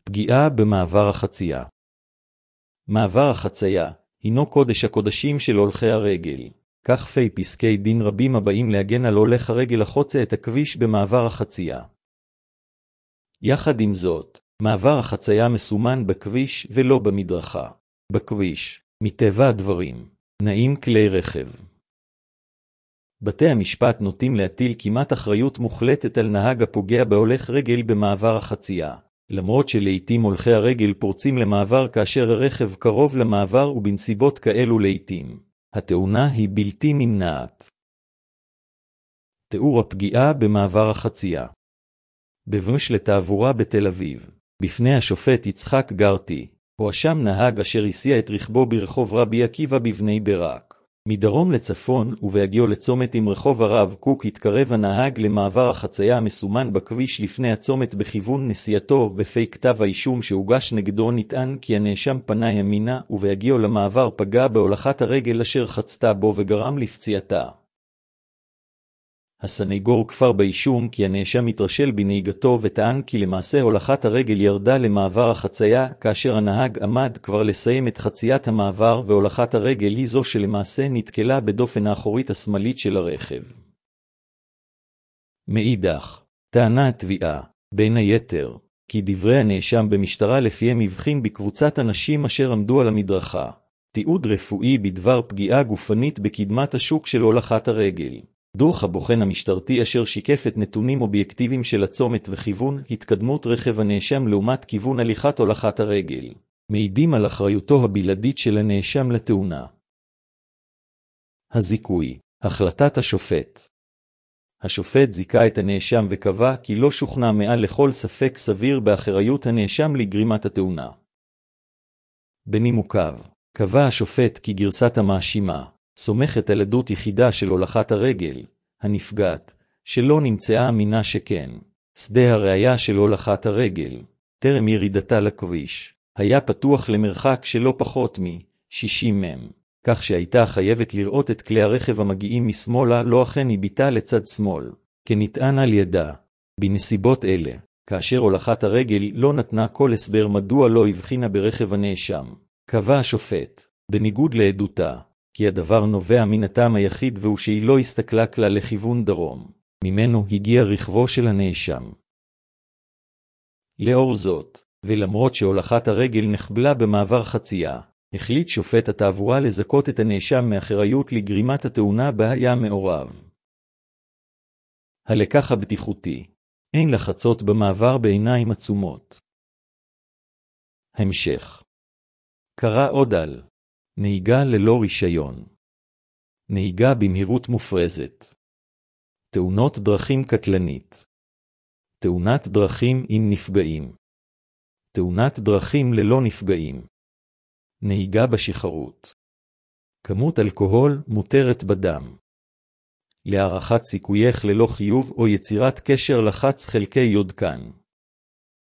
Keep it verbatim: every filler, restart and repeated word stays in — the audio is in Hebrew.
פגיעה במעבר החצייה. מעבר החצייה הינו קודש הקודשים של הולכי הרגל. כך פי פסקי דין רבים הבאים להגן על הולך הרגל החוצה את הכביש במעבר החצייה. יחד עם זאת, מעבר החצייה מסומן בכביש ולא במדרכה. בכביש, מטבע הדברים, נעים כלי רכב. בתי המשפט נוטים להטיל כמעט אחריות מוחלטת על נהג הפוגע בהולך רגל במעבר החצייה, למרות שלעיתים הולכי הרגל פורצים למעבר כאשר הרכב קרוב למעבר ובנסיבות כאלו לעיתים. התאונה היא בלתי נמנעת. תיאור הפגיעה במעבר החצייה. בבוש לתעבורה בתל אביב, בפני השופט יצחק גרטי, הואשם נהג אשר הסיע את רכבו ברחוב רבי עקיבא בבני ברק. מדרום לצפון ובהגיעו לצומת עם רחוב הרב קוק התקרב הנהג למעבר החצייה המסומן בכביש לפני הצומת בכיוון נסיעתו. בפי כתב האישום שהוגש נגדו נטען כי הנאשם פנה ימינה ובהגיעו למעבר פגע בהולכת הרגל אשר חצתה בו וגרם לפציעתה. הסניגור כפר באישום כי הנאשם התרשל בנהיגתו וטען כי למעשה הולכת הרגל ירדה למעבר החצייה כאשר הנהג עמד כבר לסיים את חציית המעבר והולכת הרגל היא זו שלמעשה נתקלה בדופן האחורית השמאלית של הרכב. מאידך, טענה התביעה, בין היתר, כי דברי הנאשם במשטרה לפיהם הבחין בקבוצת אנשים אשר עמדו על המדרכה, תיעוד רפואי בדבר פגיעה גופנית בקדמת השוק של הולכת הרגל. דוח הבוחן המשטרתי אשר שיקף את נתונים אובייקטיביים של הצומת וכיוון התקדמות רכב הנאשם לעומת כיוון הליכת הולכת הרגל, מעידים על אחריותו הבלעדית של הנאשם לתאונה. הזיכוי, החלטת השופט. השופט זיכה את הנאשם וקבע כי לא שוכנע מעל לכל ספק סביר באחריות הנאשם לגרימת התאונה. בנימוקיו, קבע השופט כי גרסת המאשימה סומכת על עדות יחידה של הולכת הרגל, הנפגעת, שלא נמצאה אמינה שכן. שדה הראייה של הולכת הרגל, טרם ירידתה לכביש, היה פתוח למרחק שלא פחות מ-שישים מטר, כך שהייתה חייבת לראות את כלי הרכב המגיעים משמאלה לא אכן הביטה לצד שמאל, כנטען על ידה. בנסיבות אלה, כאשר הולכת הרגל לא נתנה כל הסבר מדוע לא הבחינה ברכב הנאשם, קבע השופט, בניגוד לעדותה, כי הדבר נובע מן הטעם היחיד והוא שהיא לא הסתכלה כלל לכיוון דרום, ממנו הגיע רכבו של הנאשם. לאור זאת, ולמרות שהולכת הרגל נחבלה במעבר חצייה, החליט שופט התעבורה לזכות את הנאשם מאחריות לגרימת התאונה בה היה מעורב. הלקח הבטיחותי, אין לחצות במעבר בעיניים עצומות. המשך. קרא עוד על נהיגה ללא רישיון, נהיגה במהירות מופרזת, תאונות דרכים קטלנית, תאונת דרכים עם נפגעים, תאונת דרכים ללא נפגעים, נהיגה בשכרות, כמות אלכוהול מותרת בדם, להערכת סיכוייך ללא חיוב או יצירת קשר לחץ חלקי יודקן.